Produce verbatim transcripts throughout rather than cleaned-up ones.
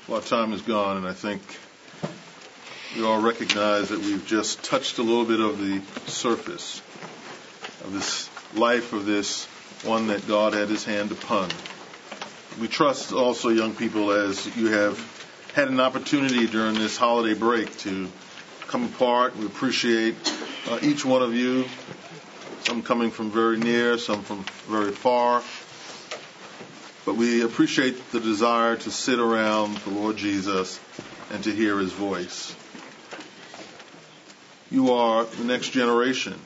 Well, our time is gone, and I think we all recognize that we've just touched a little bit of the surface of this life of this one that God had his hand upon. We trust also, young people, as you have had an opportunity during this holiday break to come apart. We appreciate uh, each one of you, some coming from very near, some from very far. But we appreciate the desire to sit around the Lord Jesus and to hear his voice. You are the next generation.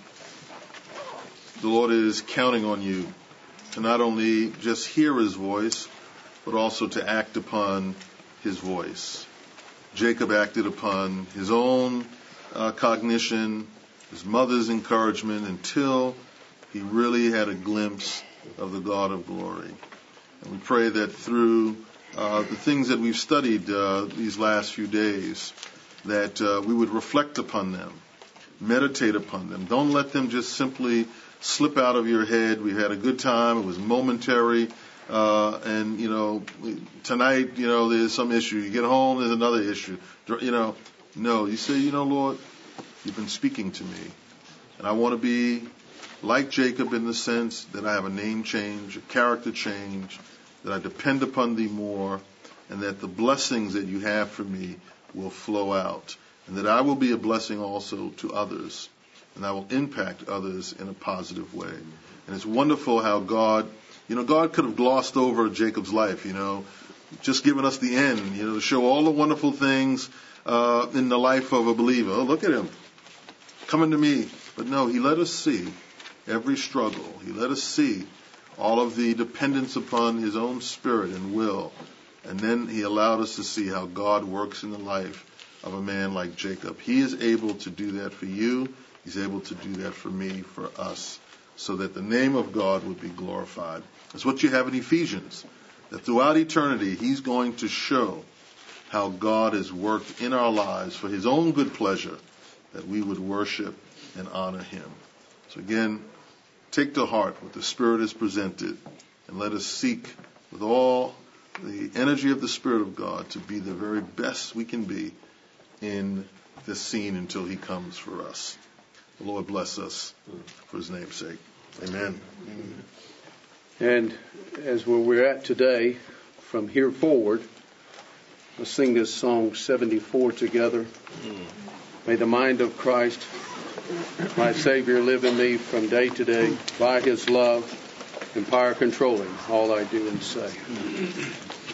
The Lord is counting on you to not only just hear his voice, but also to act upon his voice. Jacob acted upon his own uh, cognition, his mother's encouragement, until he really had a glimpse of the God of glory. And we pray that through uh, the things that we've studied uh, these last few days, that uh, we would reflect upon them, meditate upon them. Don't let them just simply slip out of your head. We had a good time. It was momentary. Uh, and, you know, tonight, you know, there's some issue. You get home, there's another issue. You know, no, you say, you know, Lord, you've been speaking to me. And I want to be like Jacob in the sense that I have a name change, a character change, that I depend upon thee more, and that the blessings that you have for me will flow out, and that I will be a blessing also to others, and I will impact others in a positive way. And it's wonderful how God, you know, God could have glossed over Jacob's life, you know, just given us the end, you know, to show all the wonderful things uh, in the life of a believer. Oh, look at him, coming to me. But no, he let us see every struggle. He let us see all of the dependence upon his own spirit and will. And then he allowed us to see how God works in the life of a man like Jacob. He is able to do that for you. He's able to do that for me, for us, so that the name of God would be glorified. That's what you have in Ephesians, that throughout eternity he's going to show how God has worked in our lives for his own good pleasure, that we would worship and honor him. So again, take to heart what the Spirit has presented, and let us seek with all the energy of the Spirit of God to be the very best we can be in this scene until he comes for us. The Lord bless us for his name's sake. Amen. And as where we're at today, from here forward, let's sing this song seventy-four together. May the mind of Christ, my Savior, live in me from day to day, by his love and power controlling all I do and say.